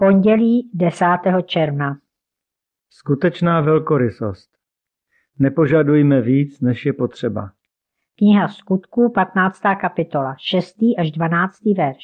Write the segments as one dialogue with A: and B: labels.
A: Pondělí 10. června.
B: Skutečná velkorysost. Nepožadujme víc, než je potřeba.
A: Kniha Skutků, 15. kapitola, 6. až 12. verš.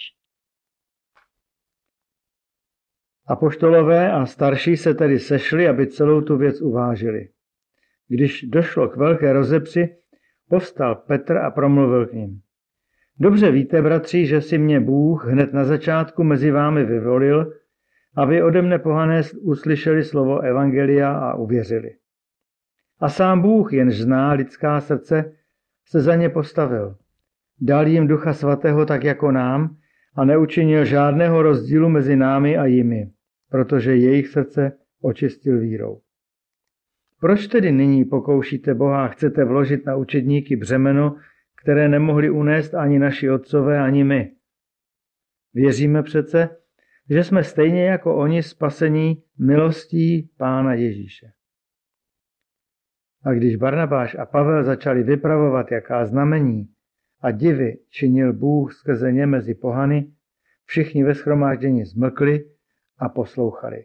B: Apoštolové a starší se tedy sešli, aby celou tu věc uvážili. Když došlo k velké rozepři, povstal Petr a promluvil k nim. Dobře víte, bratři, že si mě Bůh hned na začátku mezi vámi vyvolil, aby ode mne pohané uslyšeli slovo evangelia a uvěřili. A sám Bůh, jenž zná lidská srdce, se za ně postavil. Dal jim Ducha Svatého tak jako nám a neučinil žádného rozdílu mezi námi a jimi, protože jejich srdce očistil vírou. Proč tedy nyní pokoušíte Boha a chcete vložit na učedníky břemeno, které nemohli unést ani naši otcové, ani my? Věříme přece, že jsme stejně jako oni spasení milostí Pána Ježíše. A když Barnabáš a Pavel začali vypravovat, jaká znamení a divy činil Bůh skrze ně mezi pohany, všichni ve shromáždění zmlkli a poslouchali.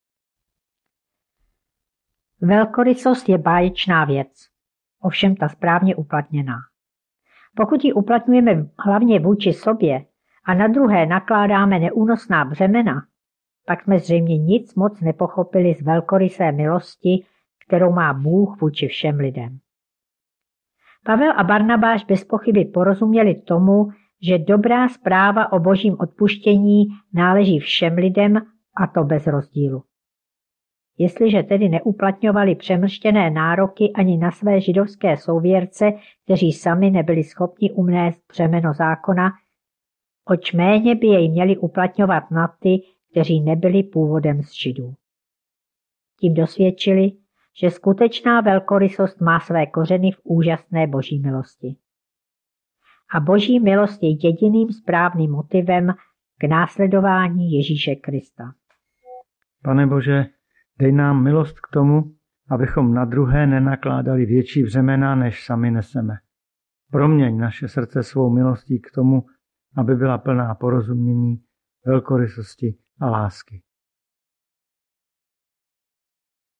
A: Velkorysost je báječná věc, ovšem ta správně uplatněná. Pokud ji uplatňujeme hlavně vůči sobě a na druhé nakládáme neúnosná břemena, pak jsme zřejmě nic moc nepochopili z velkorysé milosti, kterou má Bůh vůči všem lidem. Pavel a Barnabáš bez pochyby porozuměli tomu, že dobrá zpráva o božím odpuštění náleží všem lidem, a to bez rozdílu. Jestliže tedy neuplatňovali přemrštěné nároky ani na své židovské souvěrce, kteří sami nebyli schopni unést břemeno zákona, oč méně by jej měli uplatňovat na ty, kteří nebyli původem z Židů. Tím dosvědčili, že skutečná velkorysost má své kořeny v úžasné boží milosti. A boží milost je jediným správným motivem k následování Ježíše Krista.
B: Pane Bože, dej nám milost k tomu, abychom na druhé nenakládali větší břemena, než sami neseme. Proměň naše srdce svou milostí k tomu, aby byla plná porozumění, velkorysosti a lásky.